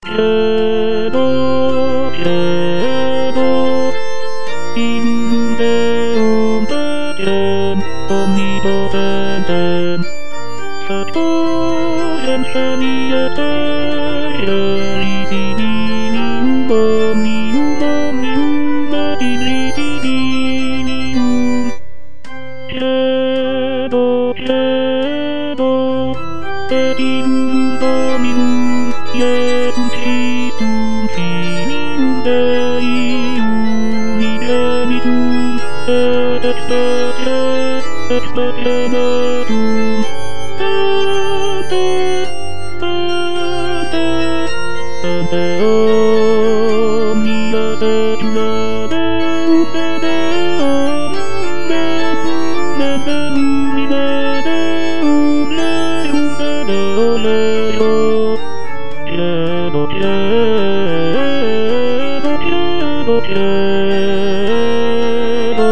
chiedo, chiedo, in deum pacem omnipotentem, saturem saniete, residinium omnium omnium ad in residinium. Chiedo, chiedo, et in Dominum Iesum Christum Filium Dei unigenitum, et ex specie metum, ante omnia saecula Deum Deum lumine Deum Leum Deo Leo. Chiedo, chiedo, chiedo, chiedo.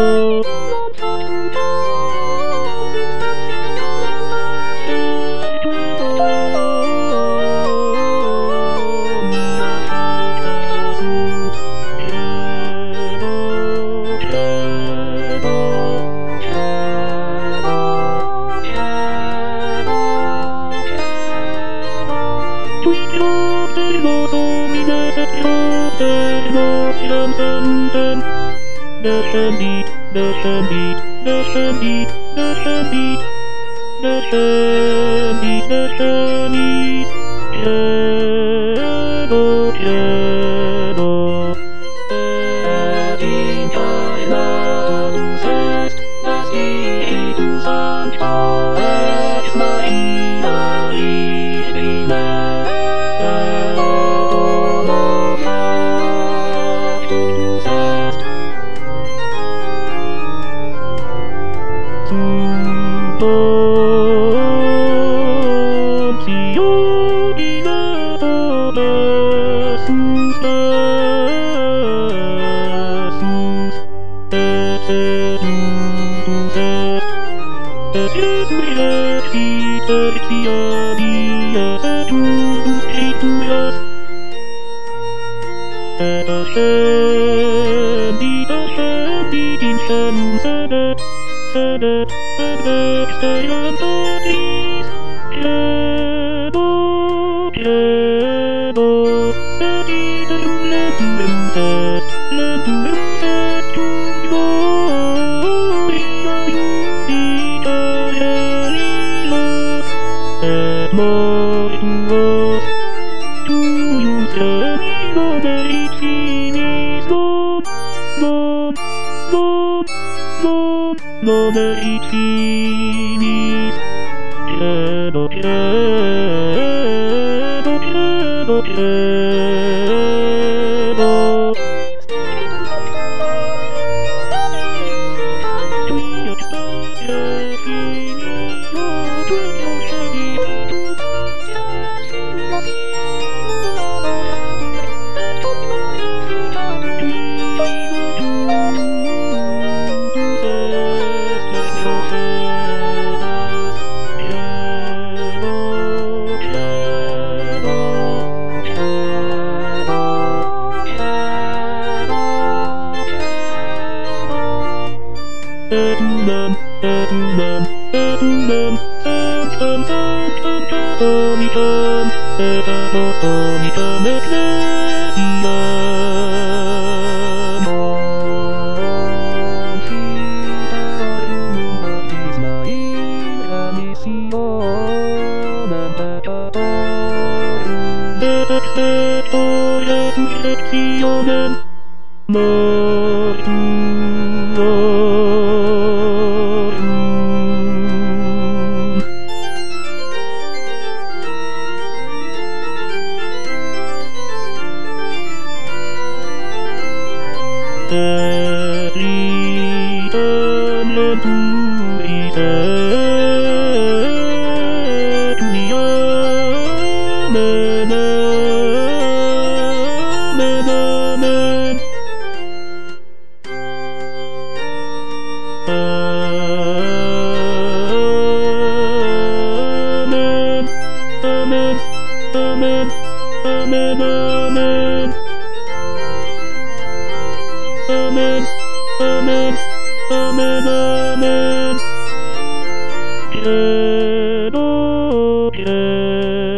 Descendit, descendit, descendit, descendit, descendit, descendit, chiedo, chiedo, et in caenatus est Spiritus Sancto ex machina librime, et homo factus est ascendit in celum sedet, sedet, et exteriant totis, chiedo, chiedo, et iterum lentum est gloria iudica herilos, et mortuos, tuius semino merit finis non merit finis. Chiedo, chiedo, chiedo, chiedo. Tui extatia finio, tuio scenit, Etulem, sanctam, sanctam, catholicam, et apostolicam ecclesiam. Om Fidelium baptisma in remissionem peccatorum, et extempore resurrectionem mortuorum. Et ritem lenturis et uniam, amen, amen, amen. Amen, amen, amen, amen, amen. Amen. Amen. Amen. Amen. Amen. Yeah, oh, yeah.